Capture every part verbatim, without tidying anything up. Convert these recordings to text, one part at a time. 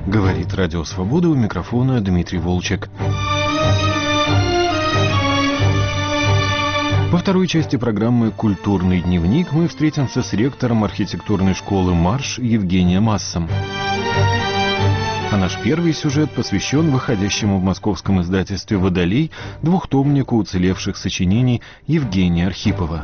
Говорит Радио Свобода, у микрофона Дмитрий Волчек. Во второй части программы «Культурный дневник» мы встретимся с ректором архитектурной школы «Марш» Евгением Ассом. А наш первый сюжет посвящен выходящему в московском издательстве «Водолей» двухтомнику уцелевших сочинений Евгения Архипова.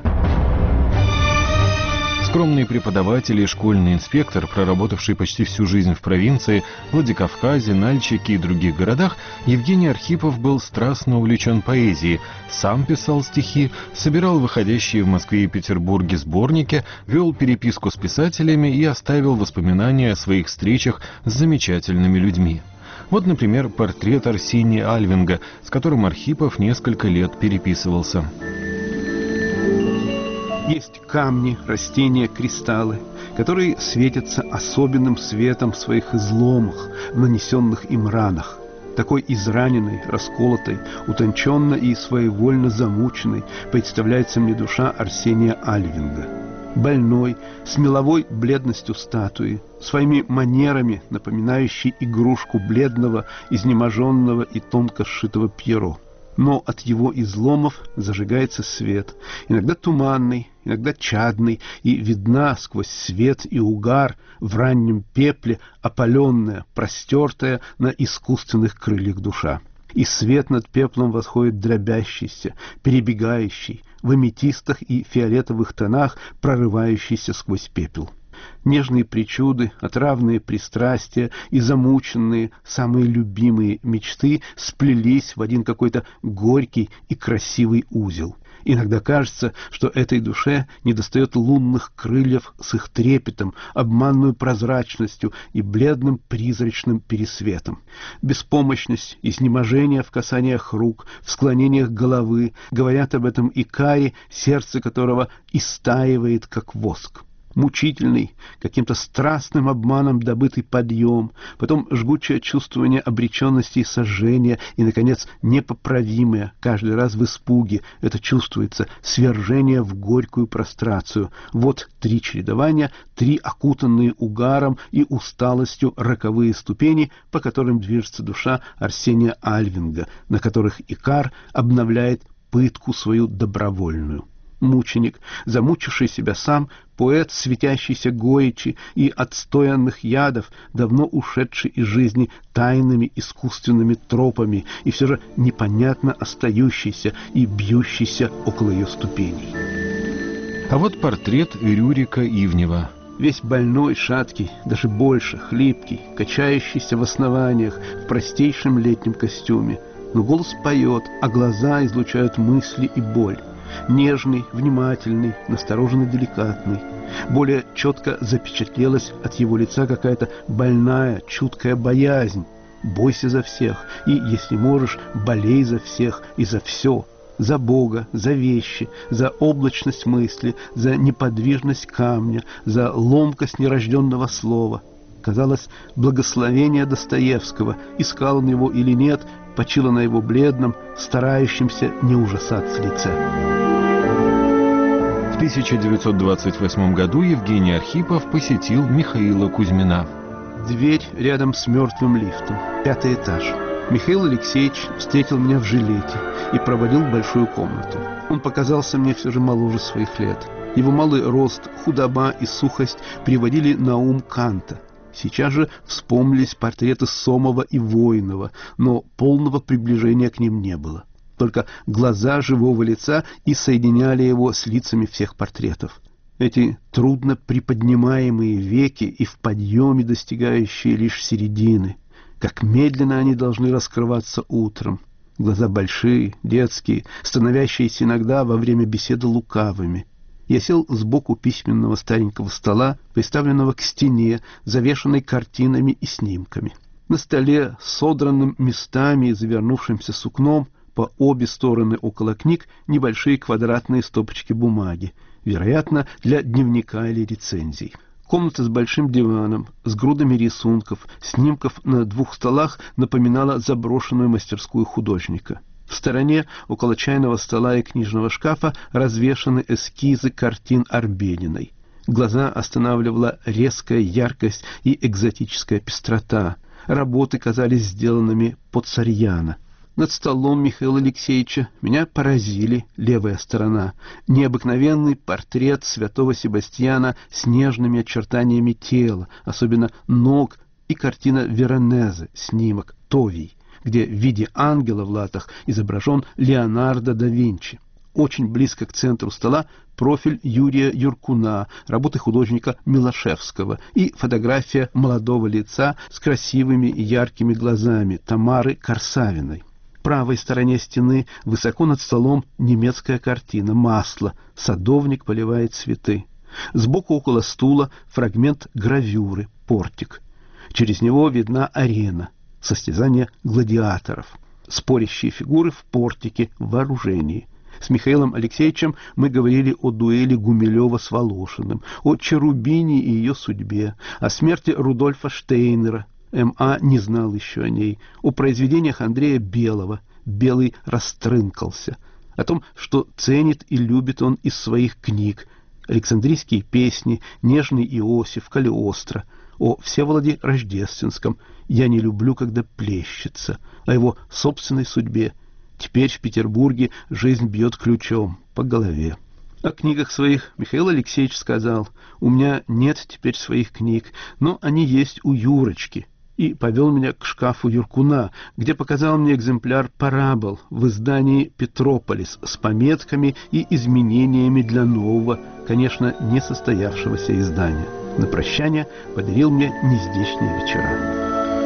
Скромный преподаватель и школьный инспектор, проработавший почти всю жизнь в провинции, Владикавказе, Нальчике и других городах, Евгений Архипов был страстно увлечен поэзией, сам писал стихи, собирал выходящие в Москве и Петербурге сборники, вел переписку с писателями и оставил воспоминания о своих встречах с замечательными людьми. Вот, например, портрет Арсения Альвинга, с которым Архипов несколько лет переписывался. Есть камни, растения, кристаллы, которые светятся особенным светом в своих изломах, в нанесенных им ранах. Такой израненной, расколотой, утонченно и своевольно замученной представляется мне душа Арсения Альвинга. Больной, с меловой бледностью статуи, своими манерами, напоминающей игрушку бледного, изнеможенного и тонко сшитого Пьеро. Но от его изломов зажигается свет, иногда туманный, иногда чадный, и видна сквозь свет и угар в раннем пепле опаленная, простертая на искусственных крыльях душа. И свет над пеплом восходит дробящийся, перебегающий, в аметистах и фиолетовых тонах, прорывающийся сквозь пепел. Нежные причуды, отравные пристрастия и замученные, самые любимые мечты сплелись в один какой-то горький и красивый узел. Иногда кажется, что этой душе недостает лунных крыльев с их трепетом, обманной прозрачностью и бледным призрачным пересветом. Беспомощность, изнеможение в касаниях рук, в склонениях головы говорят об этом Икаре, сердце которого истаивает, как воск. Мучительный, каким-то страстным обманом добытый подъем, потом жгучее чувствование обреченности и сожжения, и, наконец, непоправимое, каждый раз в испуге, это чувствуется, свержение в горькую прострацию. Вот три чередования, три окутанные угаром и усталостью роковые ступени, по которым движется душа Арсения Альвинга, на которых Икар обновляет пытку свою добровольную. Мученик, замучивший себя сам, поэт, светящийся горечи и отстоянных ядов, давно ушедший из жизни тайными искусственными тропами и все же непонятно остающийся и бьющийся около ее ступеней. А вот портрет Рюрика Ивнева. Весь больной, шаткий, даже больше, хлипкий, качающийся в основаниях, в простейшем летнем костюме. Но голос поет, а глаза излучают мысли и боль. Нежный, внимательный, настороженно деликатный. Более четко запечатлелась от его лица какая-то больная, чуткая боязнь. Бойся за всех, и, если можешь, болей за всех и за все. За Бога, за вещи, за облачность мысли, за неподвижность камня, за ломкость нерожденного слова. Казалось, благословение Достоевского, искал он его или нет, почило на его бледном, старающемся не ужасаться лице. В тысяча девятьсот двадцать восьмом году Евгений Архипов посетил Михаила Кузьмина. Дверь рядом с мертвым лифтом, пятый этаж. Михаил Алексеевич встретил меня в жилете и проводил в большую комнату. Он показался мне все же моложе своих лет. Его малый рост, худоба и сухость приводили на ум Канта. Сейчас же вспомнились портреты Сомова и Воинова, но полного приближения к ним не было. Только глаза живого лица и соединяли его с лицами всех портретов. Эти трудно приподнимаемые веки и в подъеме достигающие лишь середины. Как медленно они должны раскрываться утром. Глаза большие, детские, становящиеся иногда во время беседы лукавыми. Я сел сбоку письменного старенького стола, приставленного к стене, завешанной картинами и снимками. На столе, содранным местами и завернувшимся сукном, по обе стороны около книг небольшие квадратные стопочки бумаги, вероятно, для дневника или рецензий. Комната с большим диваном, с грудами рисунков, снимков на двух столах напоминала заброшенную мастерскую художника. В стороне, около чайного стола и книжного шкафа, развешаны эскизы картин Арбениной. Глаза останавливала резкая яркость и экзотическая пестрота. Работы казались сделанными под Сарьяно. Над столом Михаила Алексеевича меня поразили левая сторона. Необыкновенный портрет святого Себастьяна с нежными очертаниями тела, особенно ног, и картина Веронезе, снимок Товий, где в виде ангела в латах изображен Леонардо да Винчи. Очень близко к центру стола профиль Юрия Юркуна, работы художника Милошевского, и фотография молодого лица с красивыми и яркими глазами Тамары Корсавиной. В правой стороне стены, высоко над столом, немецкая картина «Масло». Садовник поливает цветы. Сбоку около стула фрагмент гравюры «Портик». Через него видна арена, состязание гладиаторов. Спорящие фигуры в портике, в вооружении. С Михаилом Алексеевичем мы говорили о дуэли Гумилева с Волошиным, о Черубине и ее судьбе, о смерти Рудольфа Штейнера. М А не знал еще о ней, о произведениях Андрея Белого. Белый растрынкался, о том, что ценит и любит он из своих книг. Александрийские песни, Нежный Иосиф, Калиостро, о Всеволоде Рождественском, «Я не люблю, когда плещется», о его собственной судьбе. Теперь в Петербурге жизнь бьет ключом по голове. О книгах своих Михаил Алексеевич сказал: «У меня нет теперь своих книг, но они есть у Юрочки», и повел меня к шкафу Юркуна, где показал мне экземпляр «Парабол» в издании «Петрополис» с пометками и изменениями для нового, конечно, не состоявшегося издания. На прощание подарил мне нездешние вечера.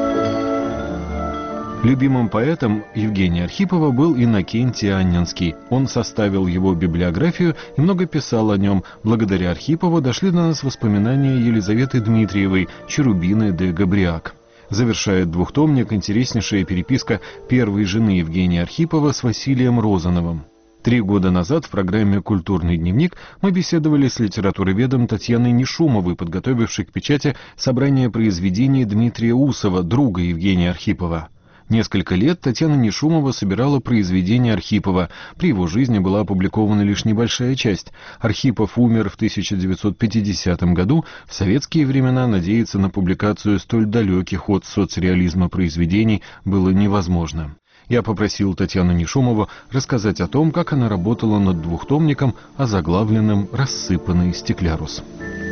Любимым поэтом Евгения Архипова был Иннокентий Анненский. Он составил его библиографию и много писал о нем. Благодаря Архипову дошли до нас воспоминания Елизаветы Дмитриевой, Черубины де Габриак. Завершает двухтомник интереснейшая переписка первой жены Евгения Архипова с Василием Розановым. Три года назад в программе «Культурный дневник» мы беседовали с литературоведом Татьяной Нишумовой, подготовившей к печати собрание произведений Дмитрия Усова, друга Евгения Архипова. Несколько лет Татьяна Нишумова собирала произведения Архипова. При его жизни была опубликована лишь небольшая часть. Архипов умер в тысяча девятьсот пятидесятом году. В советские времена надеяться на публикацию столь далеких от соцреализма произведений было невозможно. Я попросил Татьяну Нишумову рассказать о том, как она работала над двухтомником, озаглавленным «Рассыпанный стеклярус».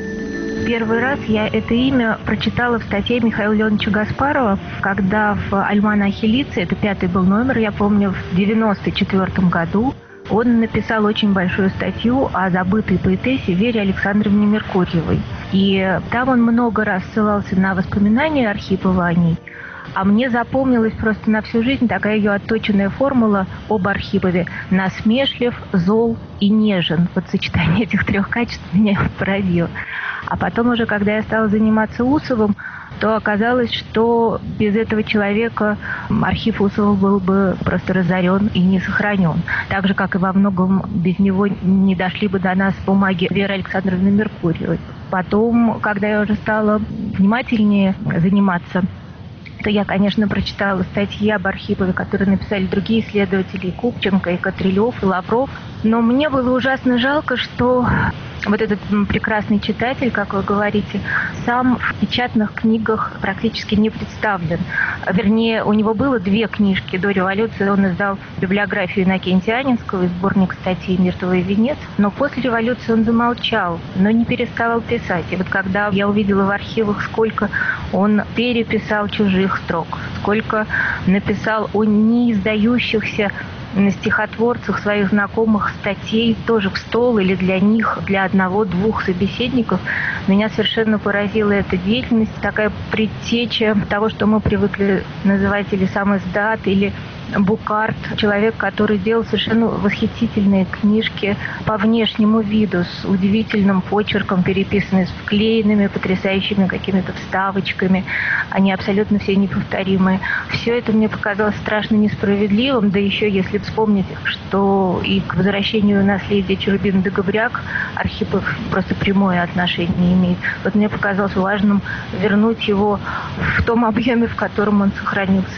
Первый раз я это имя прочитала в статье Михаила Леонидовича Гаспарова, когда в «Альманахе Лица», это пятый был номер, я помню, в девяносто четвёртом году, он написал очень большую статью о забытой поэтессе Вере Александровне Меркурьевой. И там он много раз ссылался на воспоминания Архипова о ней. А мне запомнилась просто на всю жизнь такая ее отточенная формула об Архипове: насмешлив, зол и нежен. Вот сочетание этих трех качеств меня поразило. А потом уже, когда я стала заниматься Усовым, то оказалось, что без этого человека архив Усова был бы просто разорен и не сохранен. Так же, как и во многом без него не дошли бы до нас бумаги Веры Александровны Меркурьевой. Потом, когда я уже стала внимательнее заниматься, то я, конечно, прочитала статьи об Архипове, которые написали другие исследователи, и Купченко, и Котрелев, и Лавров. Но мне было ужасно жалко, что вот этот прекрасный читатель, как вы говорите, сам в печатных книгах практически не представлен. Вернее, у него было две книжки до революции. Он издал библиографию Иннокентия Анненского и сборник статей «Мертвый венец». Но после революции он замолчал, но не переставал писать. И вот когда я увидела в архивах, сколько он переписал чужих строк, сколько написал о неиздающихся на стихотворцах своих знакомых статей тоже в стол или для них, для одного-двух собеседников, меня совершенно поразила эта деятельность, такая предтеча того, что мы привыкли называть или сам издат, или букарт, человек, который делал совершенно восхитительные книжки по внешнему виду, с удивительным почерком, переписанные с вклеенными, потрясающими какими-то вставочками. Они абсолютно все неповторимые. Все это мне показалось страшно несправедливым, да еще если вспомнить, что и к возвращению наследия Черубина де Габриак Архипов просто прямое отношение имеет. Вот мне показалось важным вернуть его в том объеме, в котором он сохранился.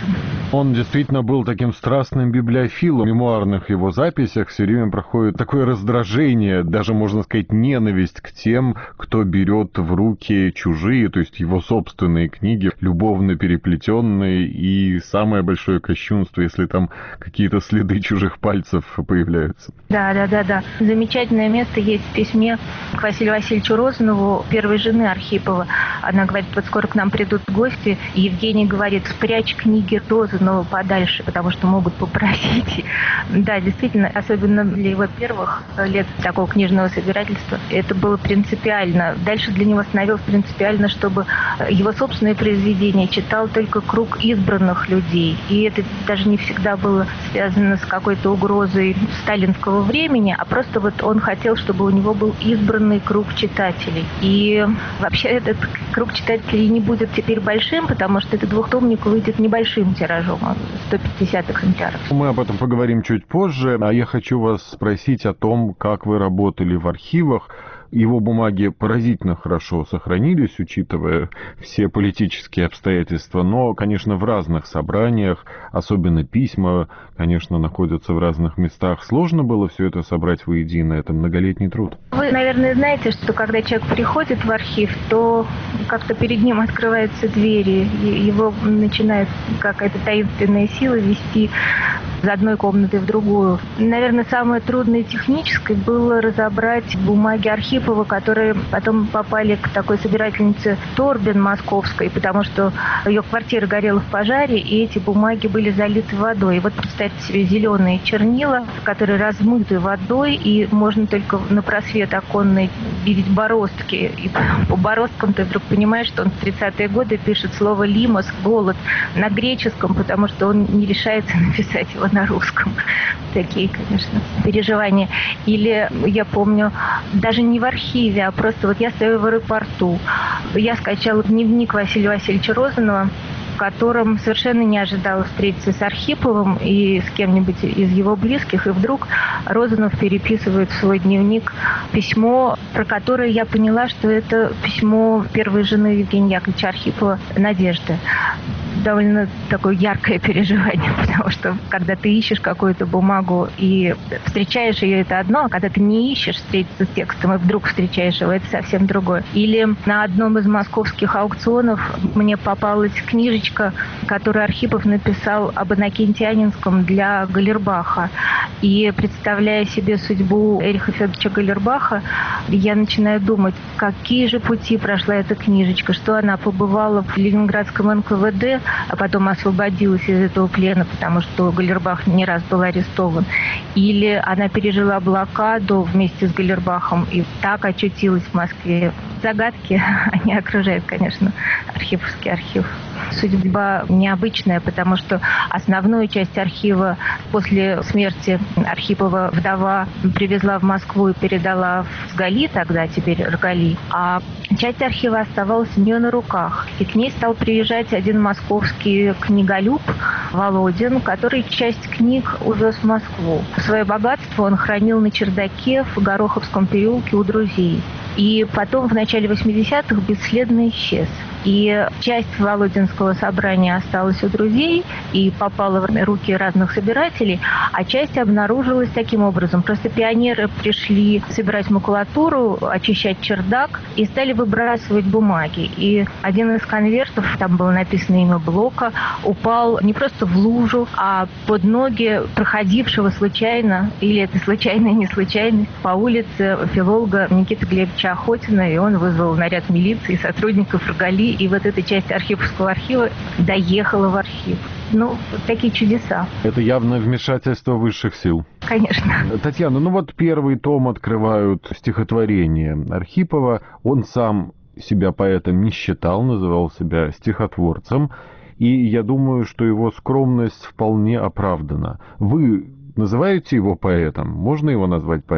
Он действительно был таким страстным библиофилом. В мемуарных его записях все время проходит такое раздражение, даже, можно сказать, ненависть к тем, кто берет в руки чужие, то есть его собственные книги, любовно переплетенные, и самое большое кощунство, если там какие-то следы чужих пальцев появляются. Да, да, да, да. Замечательное место есть в письме к Василию Васильевичу Розанову, первой жены Архипова. Она говорит, вот скоро к нам придут гости, и Евгений говорит, спрячь книги Розанова подальше, потому что могут попросить. Да, действительно, особенно для его первых лет такого книжного собирательства, это было принципиально. Дальше для него становилось принципиально, чтобы его собственные произведения читал только круг избранных людей. И это даже не всегда было связано с какой-то угрозой сталинского времени, а просто вот он хотел, чтобы у него был избранный круг читателей. И вообще этот круг читателей не будет теперь большим, потому что этот двухтомник выйдет небольшим тиражом, сто пятьдесят экземпляров. Мы об этом поговорим чуть позже, а я хочу вас спросить о том, как вы работали в архивах. Его бумаги поразительно хорошо сохранились, учитывая все политические обстоятельства, но, конечно, в разных собраниях, особенно письма, конечно, находятся в разных местах. Сложно было все это собрать воедино, это многолетний труд. Вы, наверное, знаете, что когда человек приходит в архив, то как-то перед ним открываются двери, и его начинает какая-то таинственная сила вести из одной комнаты в другую. Наверное, самое трудное техническое было разобрать бумаги Архипова, которые потом попали к такой собирательнице Торбин московской, потому что ее квартира горела в пожаре, и эти бумаги были залиты водой. И вот представьте себе зеленые чернила, которые размыты водой, и можно только на просвет оконный видеть бороздки. И по бороздкам ты вдруг понимаешь, что он в тридцатые годы пишет слово «лимос», «голод» на греческом, потому что он не решается написать его на русском. Такие, конечно, переживания. Или я помню, даже не в архиве, а просто вот я стою в аэропорту. Я скачала дневник Василия Васильевича Розанова, в котором совершенно не ожидала встретиться с Архиповым и с кем-нибудь из его близких. И вдруг Розанов переписывает в свой дневник письмо, про которое я поняла, что это письмо первой жены Евгения Яковлевича Архипова, Надежды. Довольно такое яркое переживание, потому что когда ты ищешь какую-то бумагу и встречаешь ее, это одно, а когда ты не ищешь встретиться с текстом и вдруг встречаешь его, это совсем другое. Или на одном из московских аукционов мне попалась книжечка, которую Архипов написал об Иннокентианинском для Галербаха. И представляя себе судьбу Эриха Федоровича Галербаха, я начинаю думать, какие же пути прошла эта книжечка, что она побывала в Ленинградском эн ка вэ дэ, а потом освободилась из этого плена, потому что Галербах не раз был арестован. Или она пережила блокаду вместе с Галербахом и так очутилась в Москве. Загадки, они окружают, конечно, архивовский архив. Судьба необычная, потому что основную часть архива после смерти Архипова вдова привезла в Москву и передала в СГАЛИ, тогда теперь РГАЛИ, а часть архива оставалась у нее на руках. И к ней стал приезжать один московский книголюб Володин, который часть книг увез в Москву. Свое богатство он хранил на чердаке в Гороховском переулке у друзей. И потом в начале восьмидесятых бесследно исчез. И часть Володинского собрания осталась у друзей и попала в руки разных собирателей, а часть обнаружилась таким образом. Просто пионеры пришли собирать макулатуру, очищать чердак и стали выбрасывать бумаги. И один из конвертов, там было написано имя Блока, упал не просто в лужу, а под ноги проходившего случайно, или это случайная не случайность, по улице филолога Никиты Глебовича Охотина, и он вызвал наряд милиции, сотрудников РГАЛИ, и вот эта часть Архиповского архива доехала в архив. Ну, вот такие чудеса. Это явно вмешательство высших сил. Конечно. Татьяна, ну вот первый том открывают стихотворения Архипова. Он сам себя поэтом не считал, называл себя стихотворцем. И я думаю, что его скромность вполне оправдана. Вы называете его поэтом? Можно его назвать поэтом?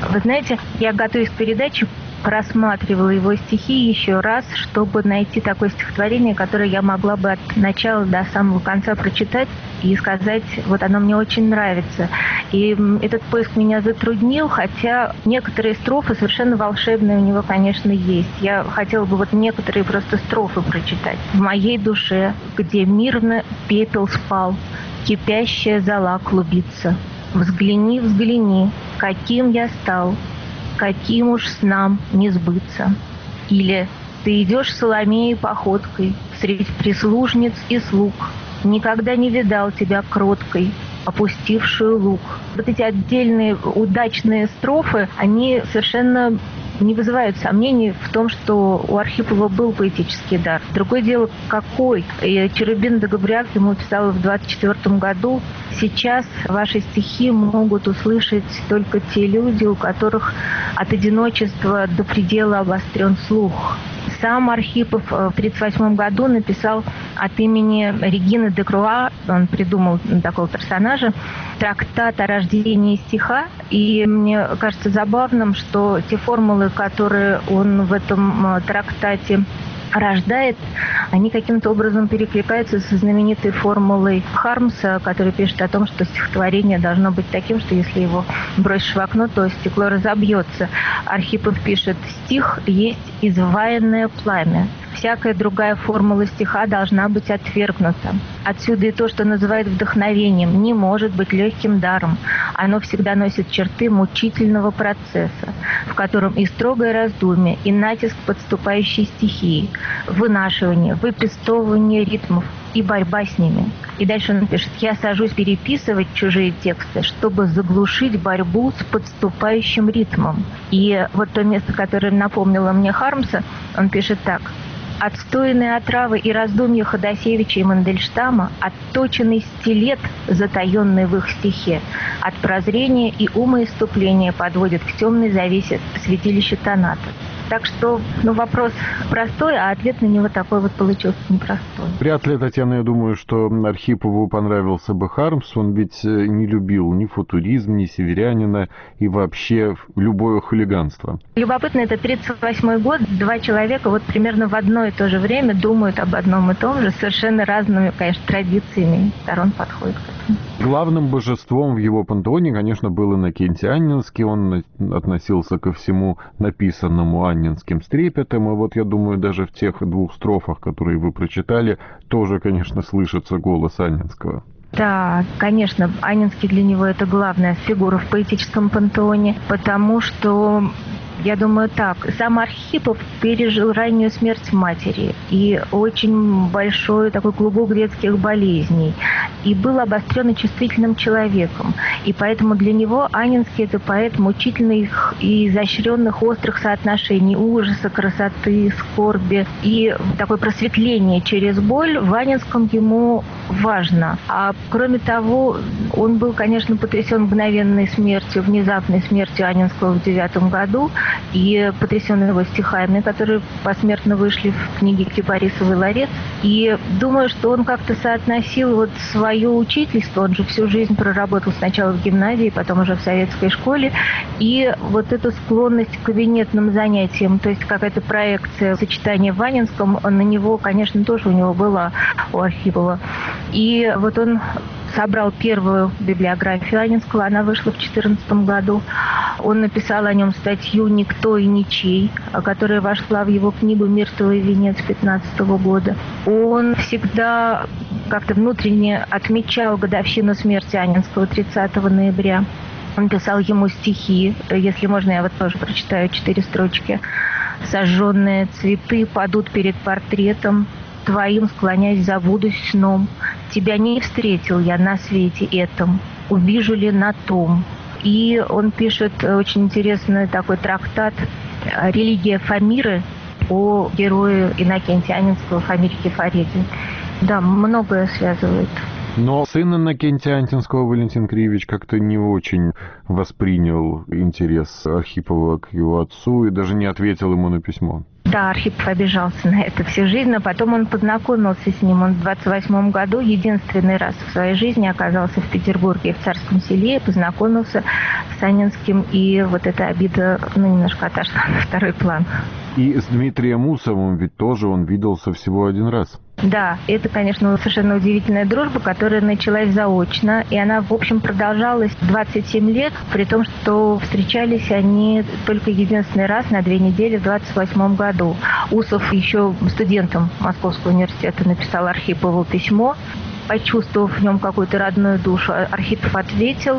Вы знаете, я, готовясь к передаче, просматривала его стихи еще раз, чтобы найти такое стихотворение, которое я могла бы от начала до самого конца прочитать и сказать, вот оно мне очень нравится. И этот поиск меня затруднил, хотя некоторые строфы совершенно волшебные у него, конечно, есть. Я хотела бы вот некоторые просто строфы прочитать. «В моей душе, где мирно пепел спал, кипящая зола клубится. Взгляни, взгляни, каким я стал, каким уж снам не сбыться». Или «Ты идешь Соломеей походкой среди прислужниц и слуг. Никогда не видал тебя кроткой, опустившую лук». Вот эти отдельные удачные строфы, они совершенно не вызывают сомнений в том, что у Архипова был поэтический дар. Другое дело, какой. И Черубин де Габриак ему писал в двадцать четвёртом году: «Сейчас ваши стихи могут услышать только те люди, у которых от одиночества до предела обострен слух». Сам Архипов в тридцать восьмом году написал от имени Регины де Круа, он придумал такого персонажа, трактат о рождении стиха. И мне кажется забавным, что те формулы, которые он в этом трактате рождает, они каким-то образом перекликаются со знаменитой формулой Хармса, который пишет о том, что стихотворение должно быть таким, что если его бросишь в окно, то стекло разобьется. Архипов пишет: «Стих есть изваянное пламя. Всякая другая формула стиха должна быть отвергнута. Отсюда и то, что называют вдохновением, не может быть легким даром. Оно всегда носит черты мучительного процесса, в котором и строгое раздумье, и натиск подступающей стихии, вынашивание, выпестовывание ритмов и борьба с ними». И дальше он пишет: «Я сажусь переписывать чужие тексты, чтобы заглушить борьбу с подступающим ритмом». И вот то место, которое напомнило мне Хармса, он пишет так: «Отстойные отравы и раздумья Ходосевича и Мандельштама, отточенный стилет, затаенный в их стихе, от прозрения и умоиступления подводит к темной завесе святилища Таната». Так что, ну, вопрос простой, а ответ на него такой вот получился непростой. Вряд ли, Татьяна, я думаю, что Архипову понравился бы Хармс. Он ведь не любил ни футуризм, ни северянина и вообще любое хулиганство. Любопытно, это тридцать восьмой год. Два человека вот примерно в одно и то же время думают об одном и том же, совершенно разными, конечно, традициями сторон подходят к этому. Главным божеством в его пантеоне, конечно, был Иннокентий Анненский. Он относился ко всему написанному Анненским с трепетом. И вот, я думаю, даже в тех двух строфах, которые вы прочитали, тоже, конечно, слышится голос Анненского. Да, конечно, Анненский для него это главная фигура в поэтическом пантеоне, потому что, я думаю так, сам Архипов пережил раннюю смерть матери и очень большой такой клубок детских болезней, и был обостренно чувствительным человеком. И поэтому для него Анненский — это поэт мучительных и изощренных острых соотношений, ужаса, красоты, скорби. И такое просветление через боль в Анненском ему важно. А кроме того, он был, конечно, потрясен мгновенной смертью, внезапной смертью Анненского в девятом году, и потрясен его стихами, которые посмертно вышли в книге Кипарисовой «Ларец». И думаю, что он как-то соотносил вот свое учительство, он же всю жизнь проработал сначала в гимназии, потом уже в советской школе, и вот эту склонность к кабинетным занятиям, то есть какая-то проекция сочетания в Анненском, на него, конечно, тоже у него была, у Архипова. И вот он собрал первую библиографию Анненского, она вышла в две тысячи четырнадцатом году. Он написал о нем статью «Никто и ничей», которая вошла в его книгу «Миртовый венец» две тысячи пятнадцатого года. Он всегда как-то внутренне отмечал годовщину смерти Анненского тридцатого ноября. Он писал ему стихи, если можно, я вот тоже прочитаю четыре строчки. «Сожженные цветы падут перед портретом, твоим склонясь забудусь сном. Тебя не встретил я на свете этом, увижу ли на том». И он пишет очень интересный такой трактат «Религия Фомиры» о герое Иннокентия Анненского Фомире Кефареде. Да, многое связывает Но сын Иннокентия Антинского Валентин Кривич как-то не очень воспринял интерес Архипова к его отцу и даже не ответил ему на письмо. Да, Архипов обижался на это всю жизнь, но потом он познакомился с ним. Он в двадцать восьмом году единственный раз в своей жизни оказался в Петербурге, в Царском Селе, познакомился с Анинским, и вот эта обида, ну, немножко отошла на второй план. И с Дмитрием Усовым ведь тоже он виделся всего один раз. Да, это, конечно, совершенно удивительная дружба, которая началась заочно, и она, в общем, продолжалась двадцать семь лет, при том, что встречались они только единственный раз на две недели в двадцать восьмом году. Усов еще студентом Московского университета написал Архипову письмо. Почувствовав в нем какую-то родную душу, Архипов ответил,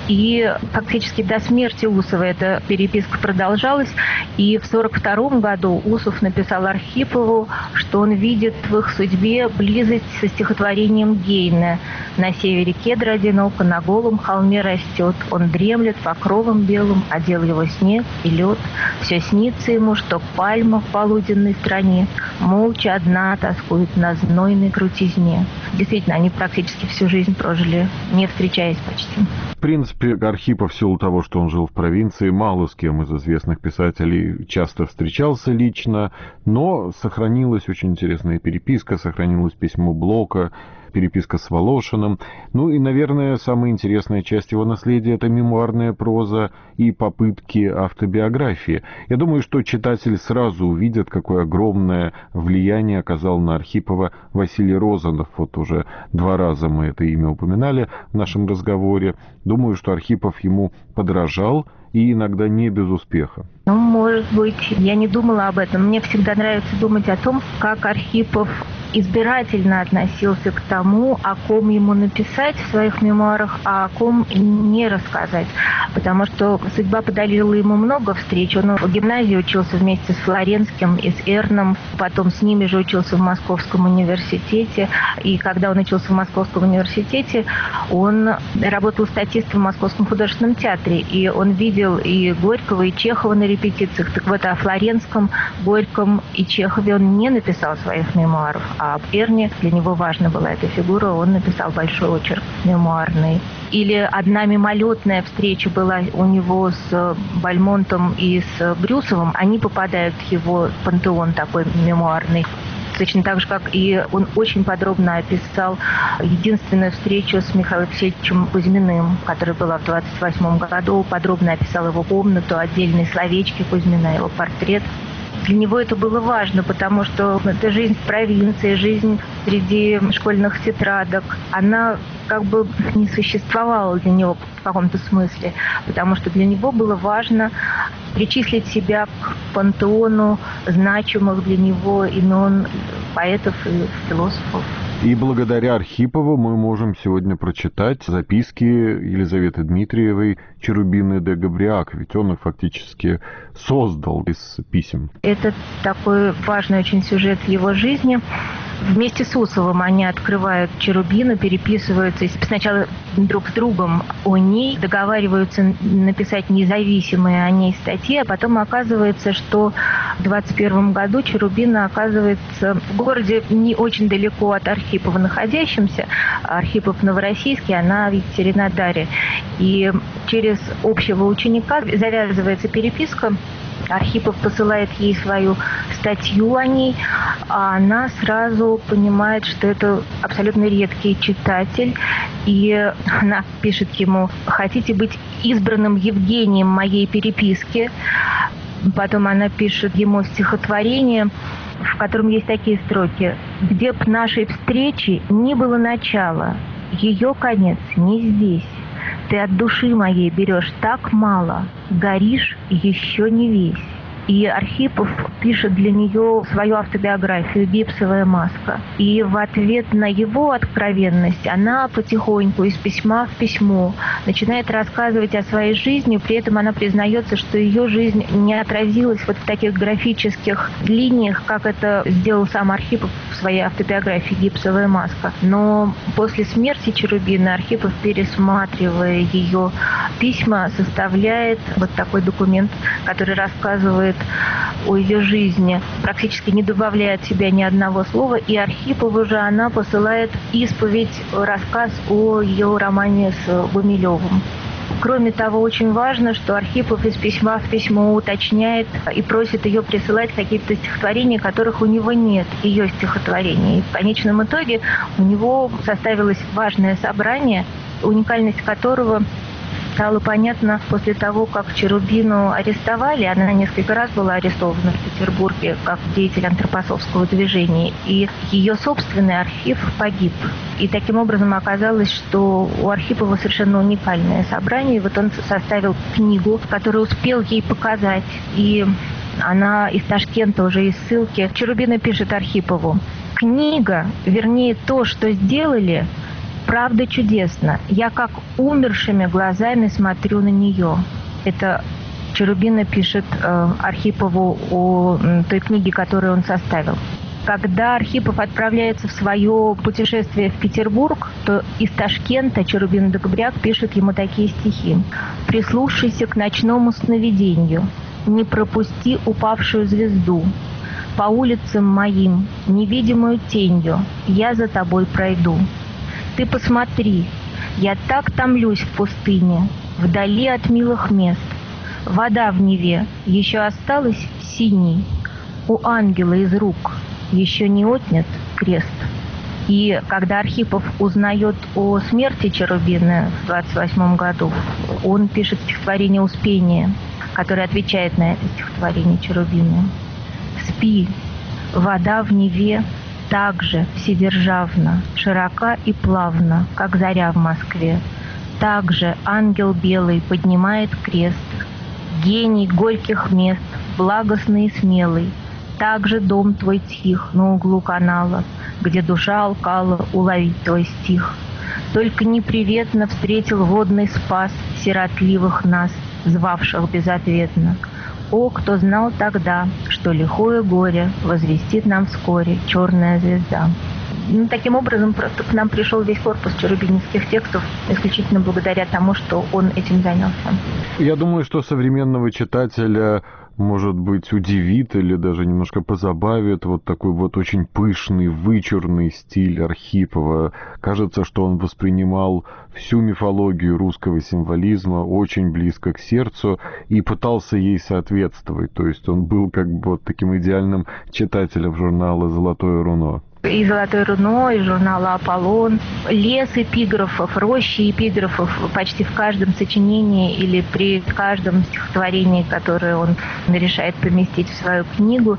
и фактически до смерти Усова эта переписка продолжалась, и в сорок втором году Усов написал Архипову, что он видит в их судьбе близость со стихотворением Гейне: «На севере кедр одиноко, на голом холме растет, он дремлет покровом белым, одел его снег и лед, все снится ему, что пальма в полуденной стране молча одна тоскует на знойной крутизне». Действительно, они практически всю жизнь прожили, не встречаясь почти. В принципе, Архипов, в силу того, что он жил в провинции, мало с кем из известных писателей часто встречался лично, но сохранилась очень интересная переписка, сохранилось письмо Блока, переписка с Волошиным. Ну и, наверное, самая интересная часть его наследия — это мемуарная проза и попытки автобиографии. Я думаю, что читатель сразу увидит, какое огромное влияние оказал на Архипова Василий Розанов. Вот уже два раза мы это имя упоминали в нашем разговоре. Думаю, что Архипов ему подражал, и иногда не без успеха. Ну, может быть, я не думала об этом. Мне всегда нравится думать о том, как Архипов избирательно относился к тому, о ком ему написать в своих мемуарах, а о ком не рассказать. Потому что судьба подарила ему много встреч. Он в гимназии учился вместе с Флоренским и с Эрном, потом с ними же учился в Московском университете. И когда он учился в Московском университете, он работал статистом в Московском художественном театре. И он видел и Горького, и Чехова на репетициях. Так вот, о Флоренском, Горьком и Чехове он не написал своих мемуаров. А об Эрне, для него важна была эта фигура, он написал большой очерк мемуарный. Или одна мимолетная встреча была у него с Бальмонтом и с Брюсовым. Они попадают в его пантеон такой мемуарный. Точно так же, как и он очень подробно описал единственную встречу с Михаилом Алексеевичем Кузьминым, которая была в двадцать восьмом году. Подробно описал его комнату, отдельные словечки Кузьмина, его портрет. Для него это было важно, потому что это жизнь в провинции, жизнь среди школьных тетрадок. Она как бы не существовала для него в каком-то смысле, потому что для него было важно причислить себя к пантеону значимых для него имен поэтов и философов. И благодаря Архипову мы можем сегодня прочитать записки Елизаветы Дмитриевой «Черубины де Габриак», ведь он их фактически создал из писем. Это такой важный очень сюжет в его жизни. Вместе с Усовым они открывают Черубину, переписываются сначала друг с другом о ней, договариваются написать независимые о ней статьи, а потом оказывается, что в двадцать первом году Черубина оказывается в городе не очень далеко от Архипова находящемся. Архипов в Новороссийске, она в Екатеринодаре. И через общего ученика завязывается переписка. Архипов посылает ей свою статью о ней, а она сразу понимает, что это абсолютно редкий читатель, и она пишет ему: «Хотите быть избранным Евгением моей переписки?» Потом она пишет ему стихотворение, в котором есть такие строки: «Где б нашей встречи ни было начала, ее конец не здесь. Ты от души моей берешь так мало, горишь еще не весь». И Архипов пишет для нее свою автобиографию «Гипсовая маска». И в ответ на его откровенность она потихоньку из письма в письмо начинает рассказывать о своей жизни, при этом она признается, что ее жизнь не отразилась вот в таких графических линиях, как это сделал сам Архипов в своей автобиографии «Гипсовая маска». Но после смерти Черубина Архипов, пересматривая ее письма, составляет вот такой документ, который рассказывает о ее жизни, практически не добавляя от себя ни одного слова. И Архипову же она посылает исповедь, рассказ о ее романе с Гумилевым. Кроме того, очень важно, что Архипов из письма в письмо уточняет и просит ее присылать какие-то стихотворения, которых у него нет, ее стихотворений. И в конечном итоге у него составилось важное собрание, уникальность которого стало понятно после того, как Черубину арестовали. Она несколько раз была арестована в Петербурге как деятель антропософского движения. И ее собственный архив погиб. И таким образом оказалось, что у Архипова совершенно уникальное собрание. И вот он составил книгу, которую успел ей показать. И она из Ташкента, уже из ссылки. Черубина пишет Архипову: «Книга, вернее то, что сделали, правда чудесно. Я как умершими глазами смотрю на нее». Это Черубина пишет э, Архипову о э, той книге, которую он составил. Когда Архипов отправляется в свое путешествие в Петербург, то из Ташкента Черубин Докобряк пишет ему такие стихи: «Прислушайся к ночному сновидению, не пропусти упавшую звезду. По улицам моим, невидимую тенью, я за тобой пройду. Ты посмотри, я так томлюсь в пустыне, вдали от милых мест. Вода в Неве еще осталась синей, у ангела из рук еще не отнят крест». И когда Архипов узнает о смерти Черубина в двадцать восьмом году, он пишет стихотворение «Успение», которое отвечает на это стихотворение Черубина. «Спи, вода в Неве так же вседержавна, широка и плавна, как заря в Москве. Так же ангел белый поднимает крест, гений горьких мест, благостный и смелый. Так же дом твой тих на углу канала, где душа алкала уловить твой стих. Только неприветно встретил водный спас сиротливых нас, звавших безответно. О, кто знал тогда, что лихое горе возвестит нам вскоре черная звезда». Ну, таким образом, просто к нам пришел весь корпус черубинских текстов исключительно благодаря тому, что он этим занялся. Я думаю, что современного читателя, может быть, удивит или даже немножко позабавит вот такой вот очень пышный, вычурный стиль Архипова. Кажется, что он воспринимал всю мифологию русского символизма очень близко к сердцу и пытался ей соответствовать. То есть он был как бы вот таким идеальным читателем журнала «Золотое руно». И «Золотое руно», и журнала «Аполлон», лес эпиграфов, рощи эпиграфов почти в каждом сочинении или при каждом стихотворении, которое он решает поместить в свою книгу.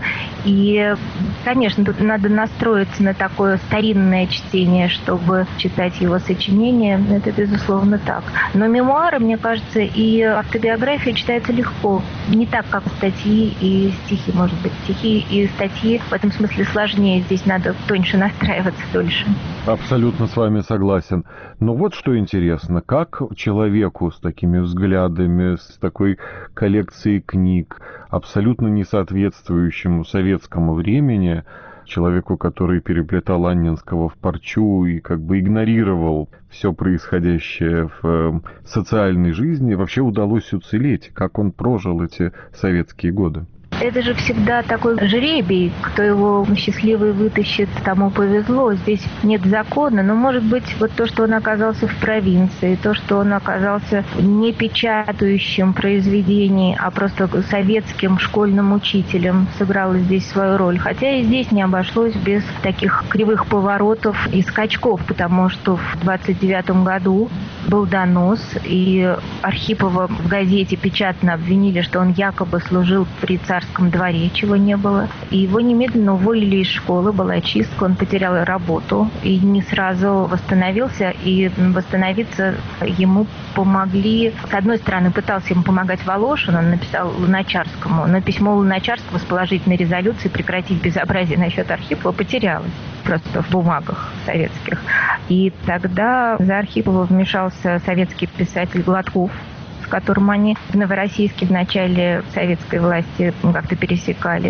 И, конечно, тут надо настроиться на такое старинное чтение, чтобы читать его сочинения. Это, безусловно, так. Но мемуары, мне кажется, и автобиография читается легко. Не так, как статьи и стихи, может быть. Стихи и статьи в этом смысле сложнее. Здесь надо тоньше настраиваться, дольше. Абсолютно с вами согласен. Но вот что интересно, как человеку с такими взглядами, с такой коллекцией книг, абсолютно не соответствующему советскому времени, человеку, который переплетал Анненского в парчу и как бы игнорировал все происходящее в социальной жизни, вообще удалось уцелеть? Как он прожил эти советские годы? Это же всегда такой жребий, кто его счастливый вытащит, тому повезло. Здесь нет закона, но, может быть, вот то, что он оказался в провинции, то, что он оказался не печатающим произведений, а просто советским школьным учителем, сыграло здесь свою роль. Хотя и здесь не обошлось без таких кривых поворотов и скачков, потому что в двадцать девятом году был донос, и Архипова в газете печатно обвинили, что он якобы служил при царском дворе, чего не было. И его немедленно уволили из школы, была чистка, он потерял работу и не сразу восстановился. И восстановиться ему помогли. С одной стороны, пытался ему помогать Волошин, он написал Луначарскому, но письмо Луначарского с положительной резолюцией прекратить безобразие насчет Архипова потерялось просто в бумагах советских. И тогда за Архипова вмешался советский писатель Гладков, с которым они в Новороссийске в начале советской власти как-то пересекались.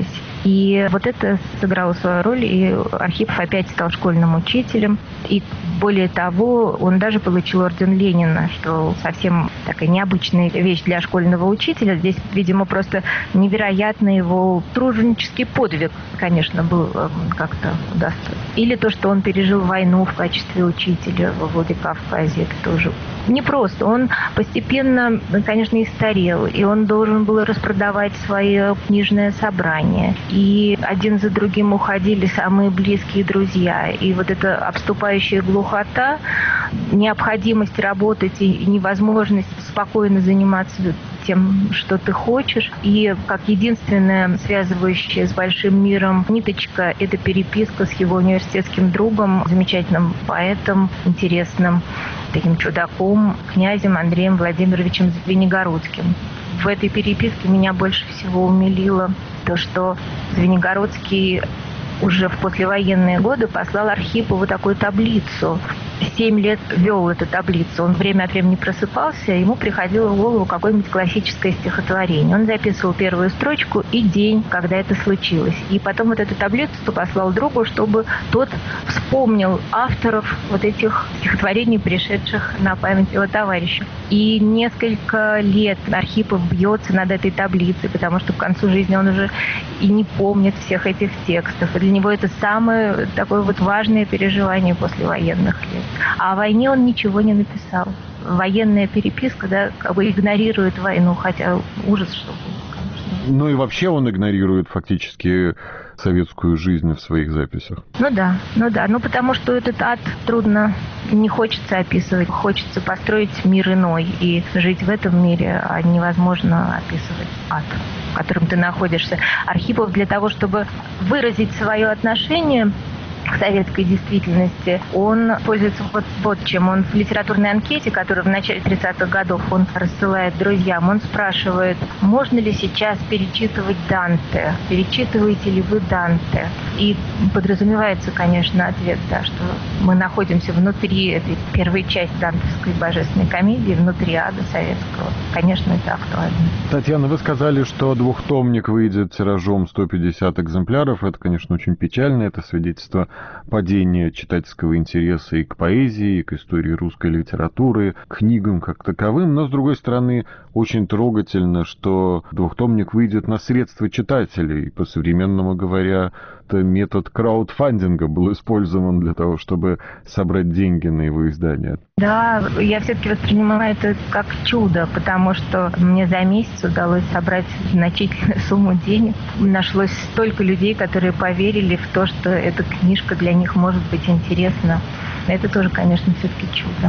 И вот это сыграло свою роль, и Архипов опять стал школьным учителем. И более того, он даже получил орден Ленина, что совсем такая необычная вещь для школьного учителя. Здесь, видимо, просто невероятный его труженический подвиг, конечно, был как-то удостоен. Или то, что он пережил войну в качестве учителя во Владикавказе, это тоже непросто. Он постепенно, конечно, истарел, и он должен был распродавать свое книжное собрание. И один за другим уходили самые близкие друзья. И вот эта обступающая глухота, необходимость работать и невозможность спокойно заниматься тем, что ты хочешь. И как единственная связывающая с большим миром ниточка – это переписка с его университетским другом, замечательным поэтом, интересным таким чудаком, князем Андреем Владимировичем Звенигородским. В этой переписке меня больше всего умилило то, что Звенигородский уже в послевоенные годы послал Архипову такую таблицу. Семь лет вел эту таблицу. Он время от времени просыпался, ему приходило в голову какое-нибудь классическое стихотворение. Он записывал первую строчку и день, когда это случилось. И потом вот эту таблицу послал другу, чтобы тот вспомнил авторов вот этих стихотворений, пришедших на память его товарища. И несколько лет Архипов бьется над этой таблицей, потому что к концу жизни он уже и не помнит всех этих текстов. И для него это самое такое вот важное переживание послевоенных лет. А о войне он ничего не написал. Военная переписка, да, как бы игнорирует войну, хотя ужас, что было, конечно. Ну и вообще он игнорирует фактически советскую жизнь в своих записях. Ну да, ну да, ну потому что этот ад трудно, не хочется описывать, хочется построить мир иной и жить в этом мире, а невозможно описывать ад, в котором ты находишься. Архипов для того, чтобы выразить свое отношение к советской действительности, он пользуется вот, вот чем. Он в литературной анкете, которую в начале тридцатых годов он рассылает друзьям, он спрашивает, можно ли сейчас перечитывать Данте, перечитываете ли вы Данте? И подразумевается, конечно, ответ, да, что мы находимся внутри этой первой части дантовской божественной комедии, внутри ада советского. Конечно, это актуально. Татьяна, вы сказали, что двухтомник выйдет тиражом сто пятьдесят экземпляров. Это, конечно, очень печально. Это свидетельство падения читательского интереса и к поэзии, и к истории русской литературы, к книгам как таковым. Но, с другой стороны, очень трогательно, что двухтомник выйдет на средства читателей. По-современному говоря, это метод краудфандинга был использован для того, чтобы собрать деньги на его издание. Да, я все-таки воспринимаю это как чудо, потому что мне за месяц удалось собрать значительную сумму денег. Нашлось столько людей, которые поверили в то, что эта книжка для них может быть интересна. Это тоже, конечно, все-таки чудо.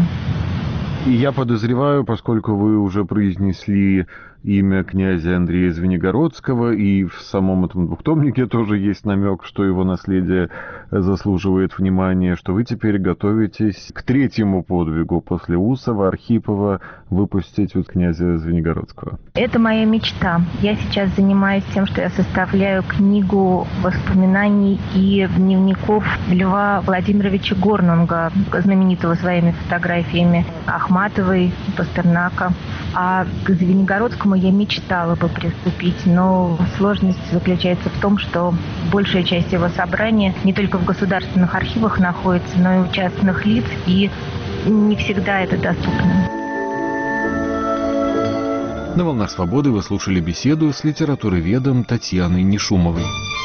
И я подозреваю, поскольку вы уже произнесли имя князя Андрея Звенигородского, и в самом этом двухтомнике тоже есть намек, что его наследие заслуживает внимания, что вы теперь готовитесь к третьему подвигу после Усова, Архипова, выпустить вот князя Звенигородского. Это моя мечта. Я сейчас занимаюсь тем, что я составляю книгу воспоминаний и дневников Льва Владимировича Горнунга, знаменитого своими фотографиями Ахматовой, Пастернака. А к Звенигородскому я мечтала бы приступить, но сложность заключается в том, что большая часть его собрания не только в государственных архивах находится, но и у частных лиц, и не всегда это доступно. На «Волнах свободы» вы слушали беседу с литературоведом Татьяной Нешумовой.